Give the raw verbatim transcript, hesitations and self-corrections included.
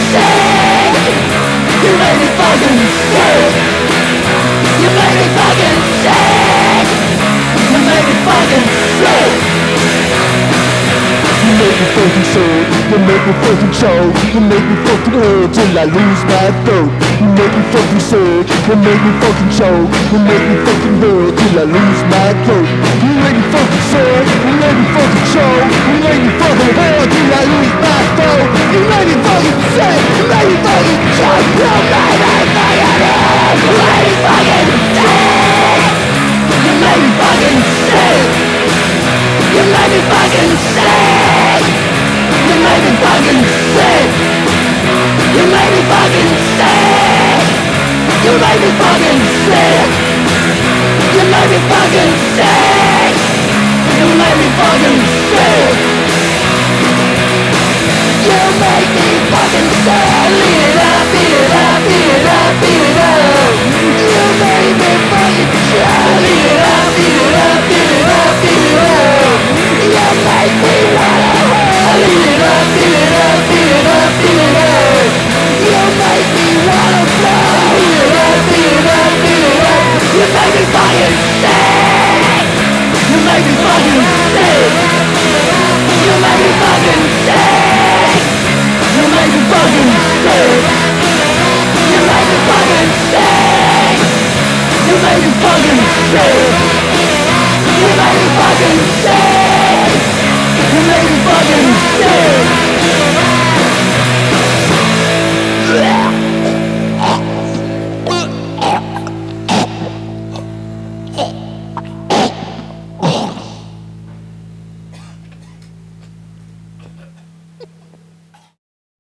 sick. You made me fucking sick. You made me fucking sick. You made me fucking sick. You make me fucking sick. You make me fucking choke. You make me fucking hurt till I lose my throat. You make me fucking sick. You make me fucking choke. You make me fucking hurt till I lose my throat. You make me fucking sick. You make me fucking choke. You make me fucking hurt till I lose my throat. You make me fucking sick. You make me fucking choke. You make me fucking hurt. You make me fucking sick. You make me fucking sick. You make me fucking sick. You make me fucking sick. You make me fucking sick. You make me fucking sick. You make me fucking sick. You make me fucking sick. You make me fucking sick. Beat it up, beat it up, beat it up, beat it up. You make me fucking sick. Beat it up, beat it up, beat it up, beat it up. You make me wanna hurt. Beat it up, beat it up, beat it up, beat it up. You make me wanna blow. Beat it up, beat it up, beat it up. You make me fucking sick. You make me fucking sick. You make me fucking sick. You make me fucking sick. You make me fucking sick. You make me fucking sick. You make me fucking sick. You make me fucking sick.